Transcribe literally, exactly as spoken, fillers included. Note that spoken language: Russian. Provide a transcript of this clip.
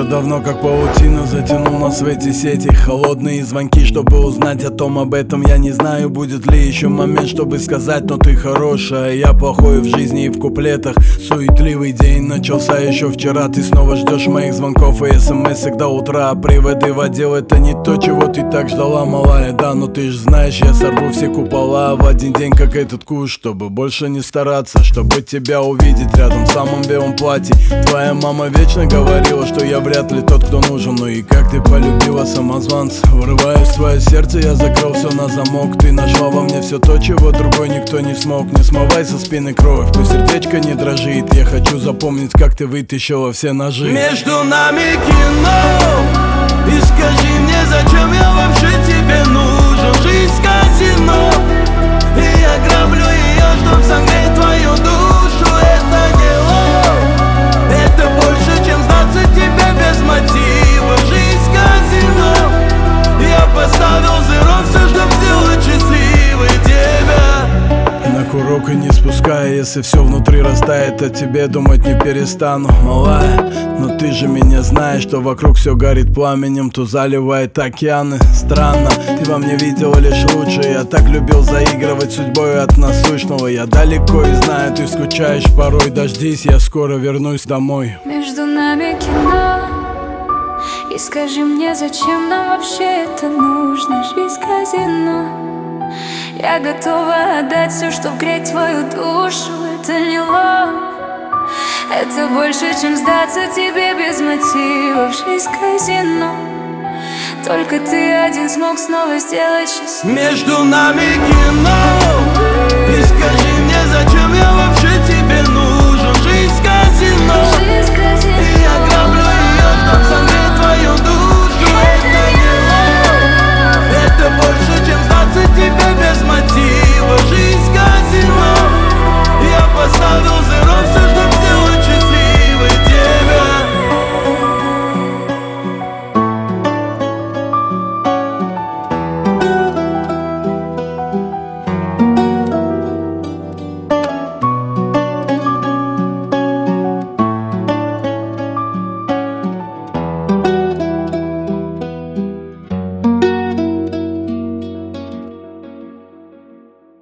Уже давно как паутина затянул нас в эти сети. Холодные звонки, чтобы узнать о том, об этом я не знаю, будет ли еще момент, чтобы сказать: но ты хорошая, я плохой в жизни и в куплетах. Суетливый день начался еще вчера. Ты снова ждешь моих звонков и смс-ок до утра. Приводы в отдел — это не то, чего ты так ждала, малая. Да, но ты ж знаешь, я сорву все купола в один день, как этот куш, чтобы больше не стараться, чтобы тебя увидеть рядом в самом белом платье. Твоя мама вечно говорила, что я вряд ли тот, кто нужен. Ну и как ты полюбила самозванца. Врываюсь в твое сердце, я закрыл все на замок. Ты нашла во мне все то, чего другой никто не смог. Не смывай со спины кровь, пусть сердечко не дрожит. Я хочу запомнить, как ты вытащила все ножи. Между нами кино, и скажи мне, зачем я вообще тебе нужен? Жизнь казино, и я граблю ее, чтоб согреть твою душу. Это не ложь, это больше, чем сдаться тебе без мотива. Жизнь казино, я поставил зеро, все, чтоб сделать счастливой тебя. На курок и не спуская, если все внутри растает, о тебе думать не перестану, малая. Но ты же меня знаешь, что вокруг все горит пламенем, то заливает океаны. Странно, ты во мне видела лишь лучшее. Я так любил заигрывать судьбой от насущного. Я далеко и знаю, ты скучаешь порой. Дождись, я скоро вернусь домой. Между нами кино, и скажи мне, зачем нам вообще это нужно? Жизнь казино, я готова отдать все, чтоб греть твою душу. Это не ложь, это больше, чем сдаться тебе без мотивов. Жизнь казино, только ты один смог снова сделать счастливым. Между нами кино,